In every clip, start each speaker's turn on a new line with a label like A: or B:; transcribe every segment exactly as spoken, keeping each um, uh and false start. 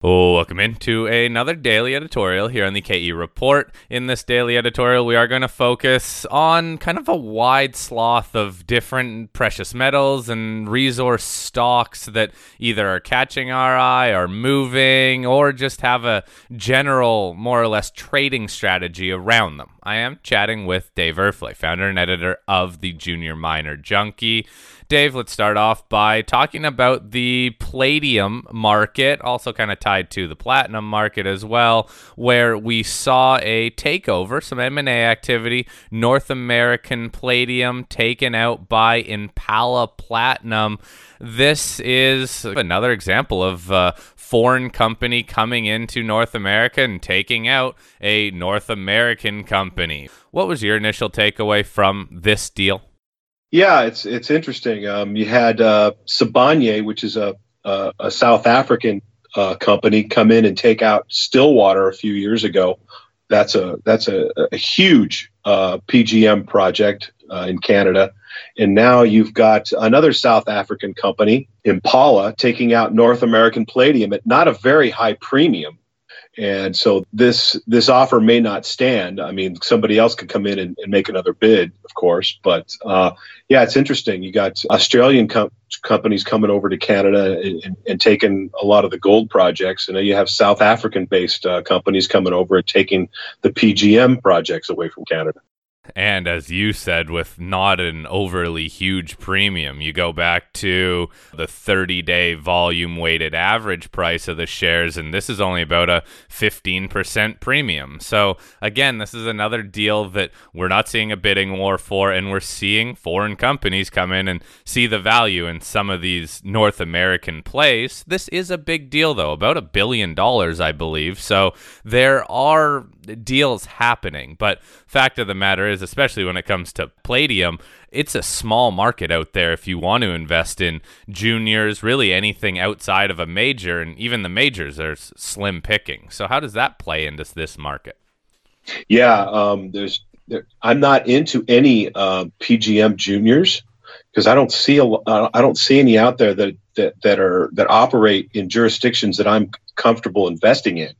A: Oh, welcome into another daily editorial here on the K E Report. In this daily editorial, we are going to focus on kind of a wide swath of different precious metals and resource stocks that either are catching our eye, are moving, or just have a general, more or less, trading strategy around them. I am chatting with Dave Erfle, founder and editor of the Junior Miner Junkie. Dave, let's start off by talking about the palladium market, also kind of tied to the platinum market as well, where we saw a takeover, some M and A activity, North American Palladium taken out by Impala Platinum. This is another example of a foreign company coming into North America and taking out a North American company. What was your initial takeaway from this deal?
B: Yeah, it's it's interesting. Um, you had uh, Sibanye, which is a a, a South African uh, company, come in and take out Stillwater a few years ago. That's a that's a, a huge uh, P G M project uh, in Canada, and now you've got another South African company, Impala, taking out North American Palladium at not a very high premium. And so this this offer may not stand. I mean, somebody else could come in and, and make another bid, of course. But uh, yeah, it's interesting. You got Australian com- companies coming over to Canada and, and, and taking a lot of the gold projects. And then you have South African-based uh, companies coming over and taking the P G M projects away from Canada.
A: And as you said, with not an overly huge premium, you go back to the thirty-day volume-weighted average price of the shares, and this is only about a fifteen percent premium. So again, this is another deal that we're not seeing a bidding war for, and we're seeing foreign companies come in and see the value in some of these North American plays. This is a big deal, though, about a billion dollars, I believe. So there are deals happening, but fact of the matter is, especially when it comes to palladium, it's a small market out there if you want to invest in juniors, really anything outside of a major, and even the majors are slim picking. So how does that play into this market?
B: Yeah, um, there's there, I'm not into any uh, P G M juniors because I don't see a, uh, I don't see any out there that, that that are that operate in jurisdictions that I'm comfortable investing in.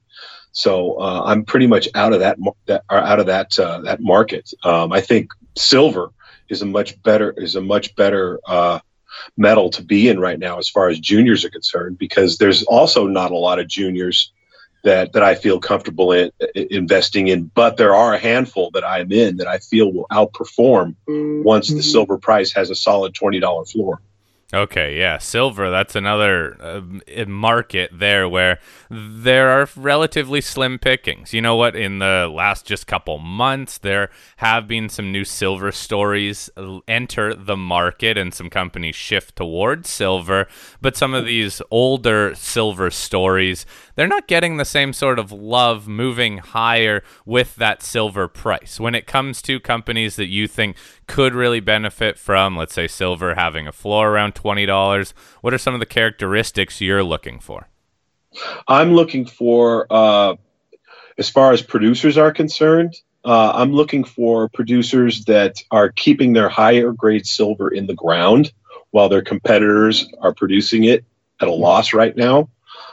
B: So uh, I'm pretty much out of that, that out of that uh, that market. Um, I think silver is a much better is a much better uh, metal to be in right now as far as juniors are concerned, because there's also not a lot of juniors that that I feel comfortable in, in investing in. But there are a handful that I'm in that I feel will outperform once the silver price has a solid twenty dollars floor.
A: Okay, yeah, silver, that's another uh, market there where there are relatively slim pickings. You know what? In the last just couple months, there have been some new silver stories enter the market and some companies shift towards silver. But some of these older silver stories, they're not getting the same sort of love moving higher with that silver price. When it comes to companies that you think could really benefit from, let's say, silver having a floor around twenty dollars, what are some of the characteristics you're looking for?
B: I'm looking for, uh, as far as producers are concerned, uh, I'm looking for producers that are keeping their higher grade silver in the ground while their competitors are producing it at a loss right now.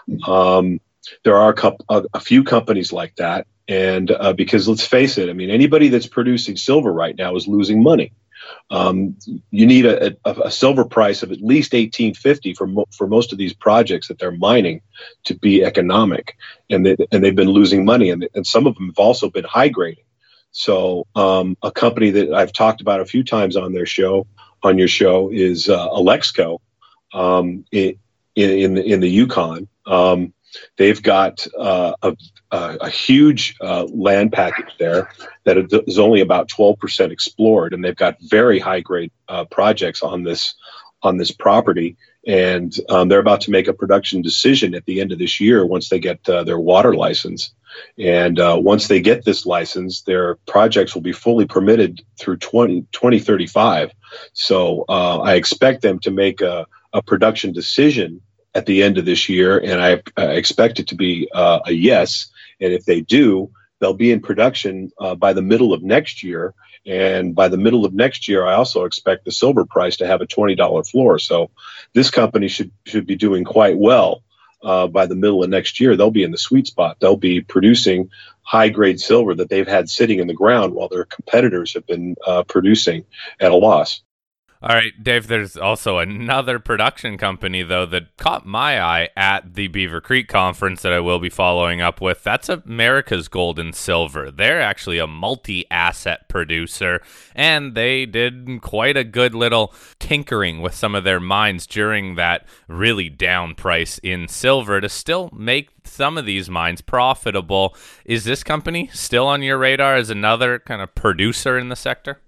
B: Um, there are a, couple, a, a few companies like that. And uh, because let's face it, I mean, anybody that's producing silver right now is losing money. Um, you need a, a, a silver price of at least eighteen fifty for mo- for most of these projects that they're mining to be economic, and they, and they've been losing money, and, and some of them have also been high grading. So um, a company that I've talked about a few times on their show, on your show, is uh, Alexco um, in, in the in the Yukon. Um, They've got uh, a, a, a huge uh, land package there that is only about twelve percent explored, and they've got very high grade uh, projects on this on this property. And um, they're about to make a production decision at the end of this year once they get uh, their water license. And uh, once they get this license, their projects will be fully permitted through twenty thirty-five. So uh, I expect them to make a, a production decision at the end of this year, and I, I expect it to be uh, a yes. And if they do, they'll be in production uh, by the middle of next year. And by the middle of next year, I also expect the silver price to have a twenty dollars floor. So this company should should be doing quite well uh, by the middle of next year, they'll be in the sweet spot. They'll be producing high-grade silver that they've had sitting in the ground while their competitors have been uh, producing at a loss.
A: All right, Dave, there's also another production company, though, that caught my eye at the Beaver Creek conference that I will be following up with. That's Americas Gold and Silver. They're actually a multi-asset producer, and they did quite a good little tinkering with some of their mines during that really down price in silver to still make some of these mines profitable. Is this company still on your radar as another kind of producer in the sector?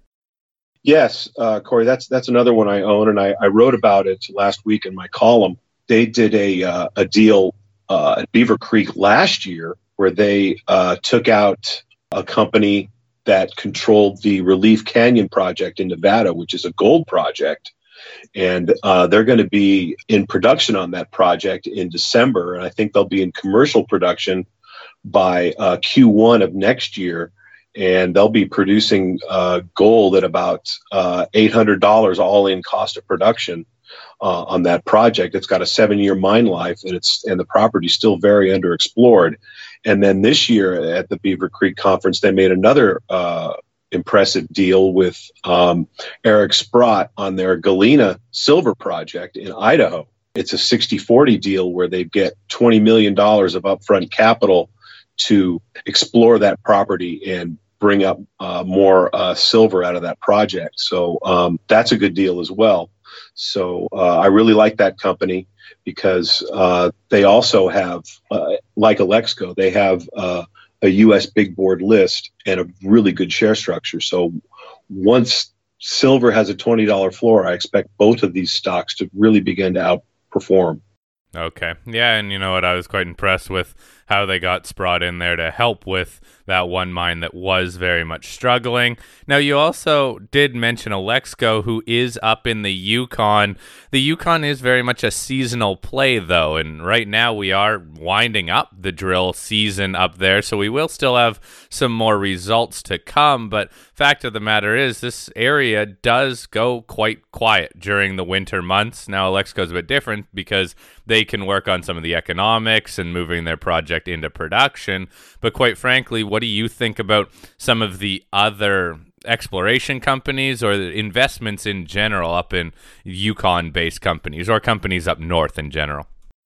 B: Yes, uh, Corey, that's that's another one I own, and I, I wrote about it last week in my column. They did a uh, a deal uh, at Beaver Creek last year where they uh, took out a company that controlled the Relief Canyon project in Nevada, which is a gold project, and uh, they're going to be in production on that project in December, and I think they'll be in commercial production by uh, Q one of next year. And they'll be producing uh, gold at about uh, eight hundred dollars all-in cost of production uh, on that project. It's got a seven-year mine life, and it's and the property's still very underexplored. And then this year at the Beaver Creek Conference, they made another uh, impressive deal with um, Eric Sprott on their Galena Silver project in Idaho. It's a sixty forty deal where they get twenty million dollars of upfront capital to explore that property and bring up uh, more uh, silver out of that project. So um, that's a good deal as well. So uh, I really like that company because uh, they also have, uh, like Alexco, they have uh, a U S big board list and a really good share structure. So once silver has a twenty dollars floor, I expect both of these stocks to really begin to outperform.
A: Okay. Yeah, and you know what? I was quite impressed with how they got Sprott in there to help with that one mine that was very much struggling. Now, you also did mention Alexco, who is up in the Yukon. The Yukon is very much a seasonal play, though, and right now we are winding up the drill season up there, so we will still have some more results to come, but fact of the matter is this area does go quite quiet during the winter months. Now, Alexco's a bit different because they can work on some of the economics and moving their project into production, but quite frankly, what do you think about some of the other exploration companies or the investments in general up in Yukon-based companies or companies up north in general?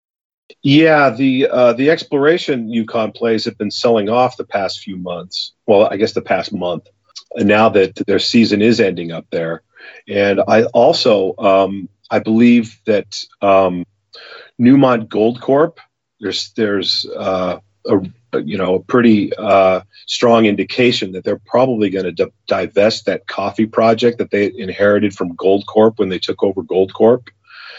B: Yeah, the uh, the exploration Yukon plays have been selling off the past few months. Well, I guess the past month. And now that their season is ending up there, and I also um, I believe that um, Newmont Gold Corp. There's there's uh, a you know a pretty uh, strong indication that they're probably going to d- divest that coffee project that they inherited from Gold Corp when they took over Gold Corp.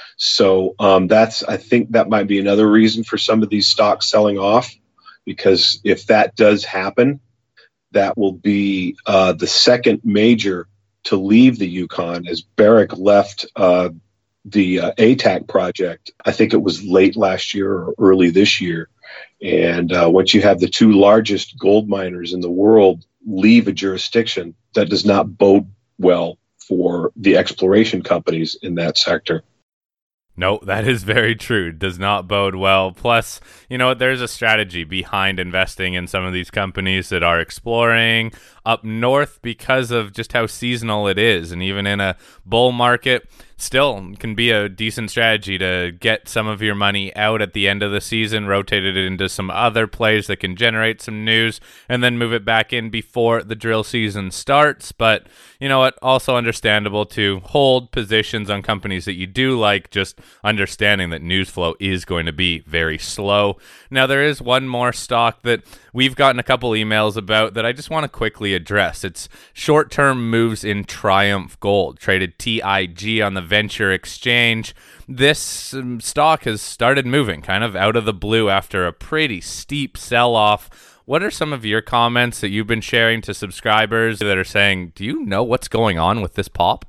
B: So um, that's I think that might be another reason for some of these stocks selling off, because if that does happen, that will be uh, the second major to leave the Yukon, as Barrick left uh, the uh, A T A C project. I think it was late last year or early this year. And uh, once you have the two largest gold miners in the world leave a jurisdiction, that does not bode well for the exploration companies in that sector.
A: No, that is very true. Does not bode well. Plus, you know, there's a strategy behind investing in some of these companies that are exploring up north because of just how seasonal it is. And even in a bull market, still can be a decent strategy to get some of your money out at the end of the season, rotate it into some other plays that can generate some news, and then move it back in before the drill season starts. But you know what? Also understandable to hold positions on companies that you do like, just understanding that news flow is going to be very slow. Now, there is one more stock that we've gotten a couple emails about that I just want to quickly address. It's short-term moves in Triumph Gold, traded T I G on the Venture Exchange. This um, stock has started moving kind of out of the blue after a pretty steep sell-off. What are some of your comments that you've been sharing to subscribers that are saying, do you know what's going on with this pop?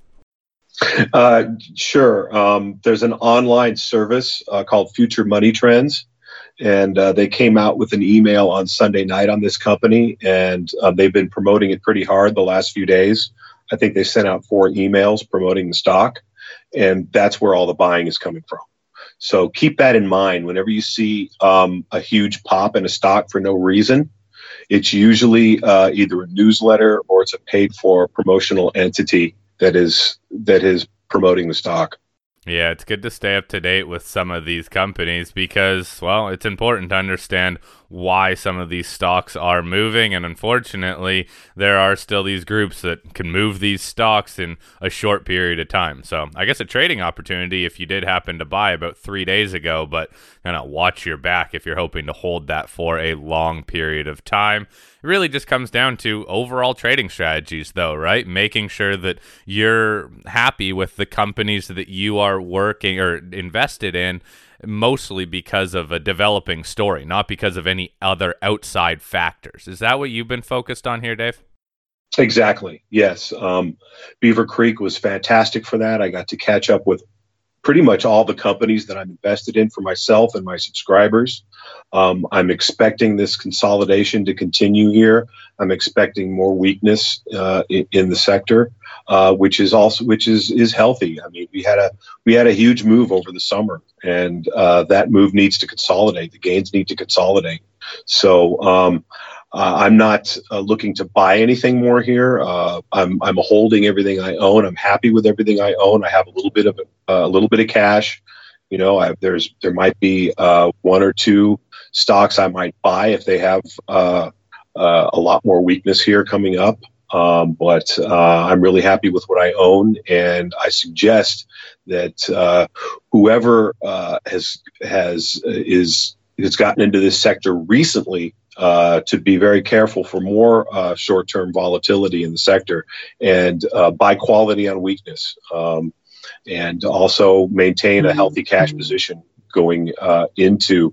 B: Uh, sure. Um, there's an online service uh, called Future Money Trends, and uh, they came out with an email on Sunday night on this company, and uh, they've been promoting it pretty hard the last few days. I think they sent out four emails promoting the stock, and that's where all the buying is coming from. So keep that in mind. Whenever you see um, a huge pop in a stock for no reason, it's usually uh, either a newsletter or it's a paid for promotional entity that is that is promoting the stock.
A: Yeah, it's good to stay up to date with some of these companies because, well, it's important to understand why some of these stocks are moving. And unfortunately, there are still these groups that can move these stocks in a short period of time. So I guess a trading opportunity if you did happen to buy about three days ago, but kind of watch your back if you're hoping to hold that for a long period of time. It really just comes down to overall trading strategies, though, right? Making sure that you're happy with the companies that you are working or invested in, mostly because of a developing story, not because of any other outside factors. Is that what you've been focused on here, Dave?
B: Exactly. Yes. Um, Beaver Creek was fantastic for that. I got to catch up with pretty much all the companies that I'm invested in for myself and my subscribers. Um, I'm expecting this consolidation to continue here. I'm expecting more weakness uh, in, in the sector, uh, which is also which is is healthy. I mean, we had a we had a huge move over the summer, and uh, that move needs to consolidate. The gains need to consolidate. So. Um, Uh, I'm not uh, looking to buy anything more here. Uh, I'm I'm holding everything I own. I'm happy with everything I own. I have a little bit of uh, a little bit of cash. You know, I, there's there might be uh, one or two stocks I might buy if they have uh, uh, a lot more weakness here coming up. Um, but uh, I'm really happy with what I own, and I suggest that uh, whoever uh, has has is has gotten into this sector recently. Uh, to be very careful for more uh, short-term volatility in the sector and uh, buy quality on weakness, um, and also maintain a healthy cash position going uh, into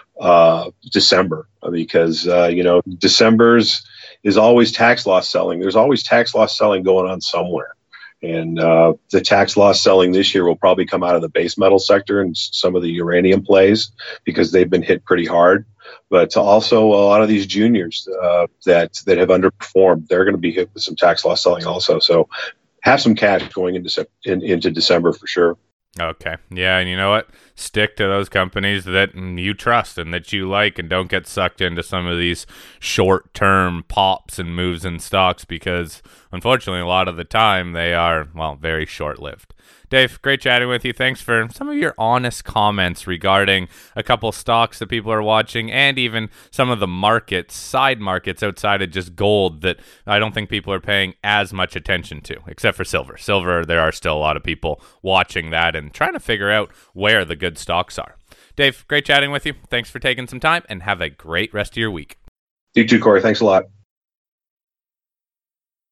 B: uh, December, because uh, you know December's is always tax loss selling. There's always tax loss selling going on somewhere. And uh, the tax loss selling this year will probably come out of the base metal sector and some of the uranium plays because they've been hit pretty hard. But also a lot of these juniors uh, that that have underperformed, they're going to be hit with some tax loss selling also. So have some cash going into in, into December for sure.
A: Okay. Yeah, and you know what? Stick to those companies that you trust and that you like, and don't get sucked into some of these short-term pops and moves in stocks because, unfortunately, a lot of the time they are, well, very short-lived. Dave, great chatting with you. Thanks for some of your honest comments regarding a couple stocks that people are watching and even some of the markets, side markets outside of just gold that I don't think people are paying as much attention to, except for silver. Silver, there are still a lot of people watching that and trying to figure out where the good stocks are. Dave, great chatting with you. Thanks for taking some time and have a great rest of your week.
B: You too, Corey. Thanks a lot.